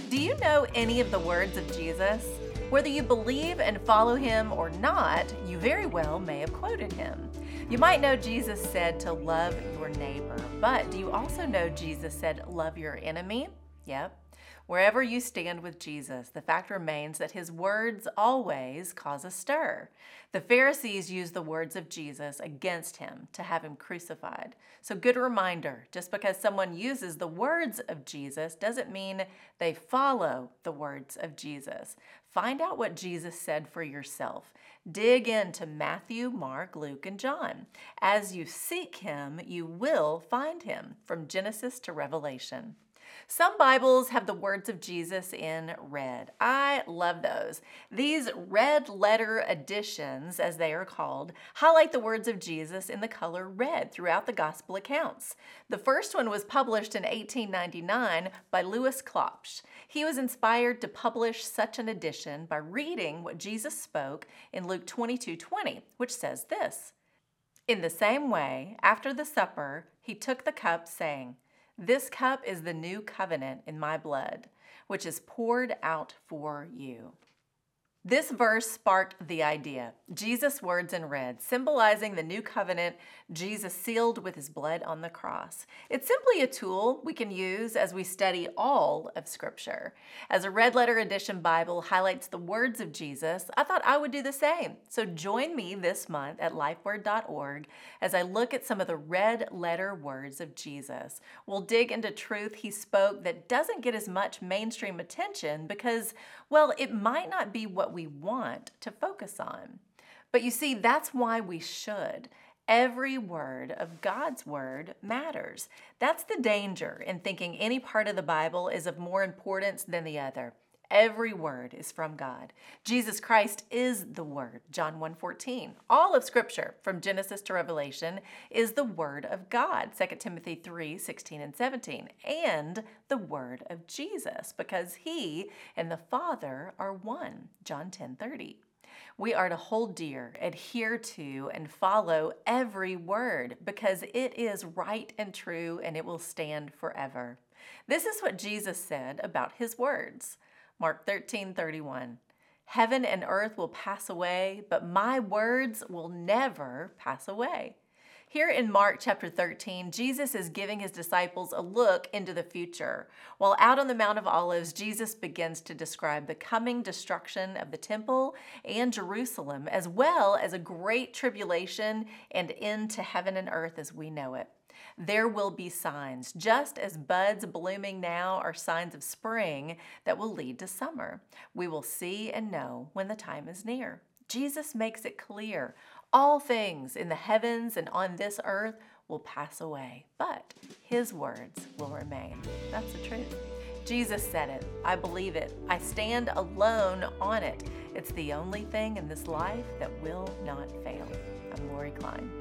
Do you know any of the words of Jesus? Whether you believe and follow him or not, you very well may have quoted him. You might know Jesus said to love your neighbor, but do you also know Jesus said love your enemy? Yep. Wherever you stand with Jesus, the fact remains that his words always cause a stir. The Pharisees used the words of Jesus against him to have him crucified. So good reminder, just because someone uses the words of Jesus doesn't mean they follow the words of Jesus. Find out what Jesus said for yourself. Dig into Matthew, Mark, Luke, and John. As you seek him, you will find him, from Genesis to Revelation. Some Bibles have the words of Jesus in red. I love those. These red letter editions, as they are called, highlight the words of Jesus in the color red throughout the gospel accounts. The first one was published in 1899 by Louis Klopsch. He was inspired to publish such an edition by reading what Jesus spoke in Luke 22:20, which says this: "In the same way, after the supper, he took the cup, saying, 'This cup is the new covenant in my blood, which is poured out for you.'" This verse sparked the idea. Jesus' words in red, symbolizing the new covenant Jesus sealed with his blood on the cross. It's simply a tool we can use as we study all of Scripture. As a red letter edition Bible highlights the words of Jesus, I thought I would do the same. So join me this month at lifeword.org as I look at some of the red letter words of Jesus. We'll dig into truth he spoke that doesn't get as much mainstream attention because, well, it might not be what we want to focus on. But you see, that's why we should. Every word of God's word matters. That's the danger in thinking any part of the Bible is of more importance than the other. Every word is from God. Jesus Christ is the Word, John 1:14. All of Scripture, from Genesis to Revelation, is the Word of God, 2 Timothy 3:16 and 17, and the Word of Jesus, because He and the Father are one, John 10:30. We are to hold dear, adhere to, and follow every word because it is right and true and it will stand forever. This is what Jesus said about his words. Mark 13:31. "Heaven and earth will pass away, but my words will never pass away." Here in Mark chapter 13, Jesus is giving his disciples a look into the future. While out on the Mount of Olives, Jesus begins to describe the coming destruction of the temple and Jerusalem, as well as a great tribulation and end to heaven and earth as we know it. There will be signs, just as buds blooming now are signs of spring that will lead to summer. We will see and know when the time is near. Jesus makes it clear. All things in the heavens and on this earth will pass away, but his words will remain. That's the truth. Jesus said it. I believe it. I stand alone on it. It's the only thing in this life that will not fail. I'm Lori Klein.